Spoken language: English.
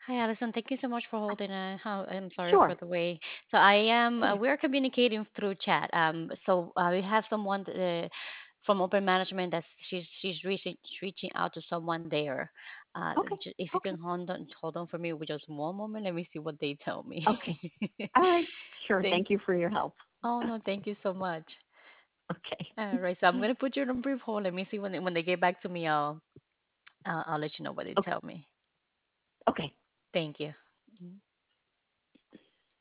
Hi, Alison. Thank you so much for Hi. holding. I'm sorry for Sure. the way. So I am. Okay. We're communicating through chat. We have someone from Open Management that she's reaching out to someone there. Okay. If you can Okay. hold on for me with just one moment, let me see what they tell me. Okay. All right. Sure. Thank. Thank you for your help. Oh no, thank you so much. Okay. All right, so I'm gonna put you on a brief hold. Let me see when they get back to me. I'll let you know what they Okay. tell me. Okay. Thank you.